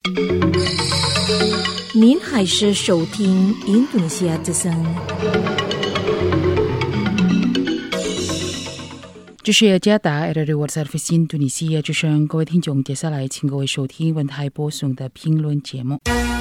您还是收听印度尼西亚之声。 这是加达 World Service 印度尼西亚之声，各位听众，接下来请各位收听文台播送的评论节目。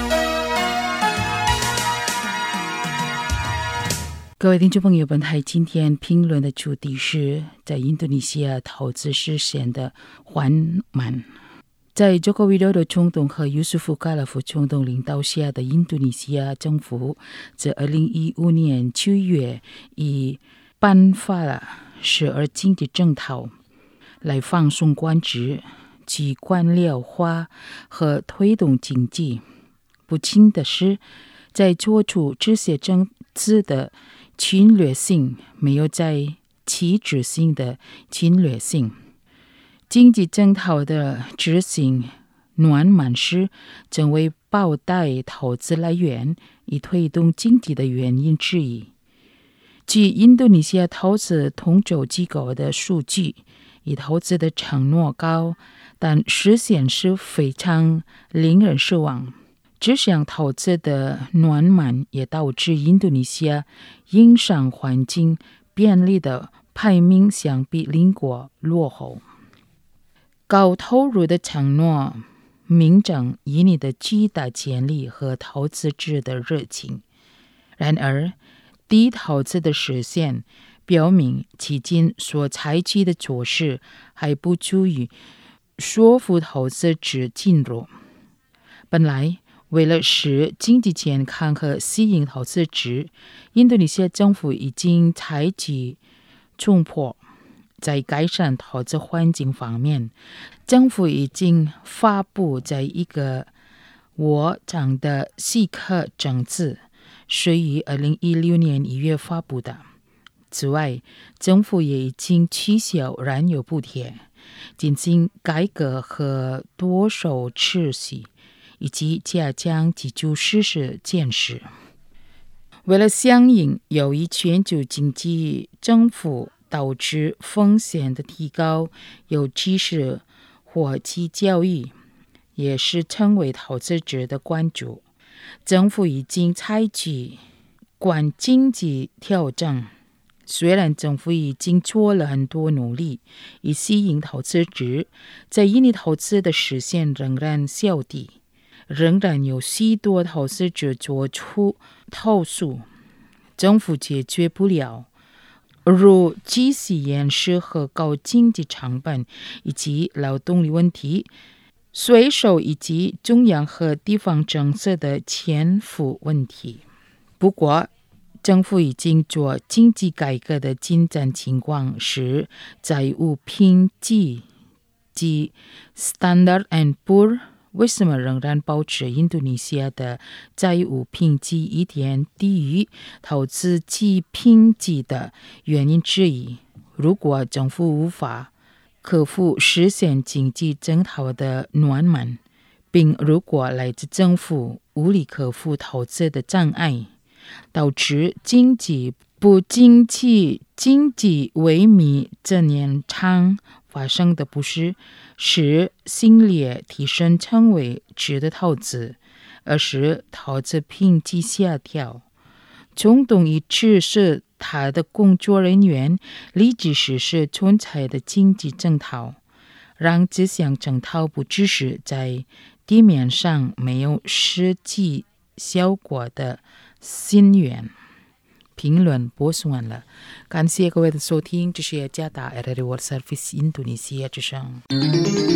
各位听众朋友，本台今天评论的主题是在印度尼西亚投资实现的缓慢。在佐科维多的总统和尤苏夫卡拉夫总统领导下的印度尼西亚政府，在2015年9月已颁发了12经济政策，来放松官职、及官僚化和推动经济。不幸的是，在做出这些政策的侵略性没有在其执行的侵略性。经济政策的执行缓慢时，成为保带投资来源以推动经济的原因之一。据印度尼西亚投资统筹机构的数据，以投资的承诺高，但实现是非常令人失望。这项投资的缓慢也导致印度尼西亚营商环境便利的排名相比邻国落后。高投入的承诺明证印尼的巨大潜力和投资者的热情，然而低投资的实现表明迄今所采取的措施还不足以说服投资者进入。本来为了使经济健康和吸引投资者，印度尼西亚政府已经采取冲破。在改善投资环境方面，政府已经发布在一个我党的细科政策，是于2016年1月发布的。此外，政府也已经取消燃油补贴，进行改革和多手持续，以及加强基础设施建设。为了响应由于全球经济政府导致风险的提高，有知识或其教育也是成为投资者的关注。政府已经采取关经济调整，虽然政府已经做了很多努力以吸引投资者，在印尼投资的实现仍然小低，仍然有许多投资者做出投诉，政府解决不了如机器延时和高经济成本以及劳动力问题、税收以及中央和地方政策的欠付问题。不过，政府已经做经济改革的进展情况是债务评级及 Standard and Poor 为什么仍然保持印度尼西亚的债务评级一点低于投资及评级的原因之一。如果政府无法克服实现经济政策的缓慢，并如果来自政府无力克服投资的障碍，导致经济不景气、经济萎靡这年常发生的不是使新列提升成为值得投资，而是投资评级下调。总统已指示他的工作人员立即实施存在的经济政策，让这项政策不只是在地面上没有实际效果的心愿。评论播送完了，感谢各位的收听，这是加达 World Service 印度尼西亚之声。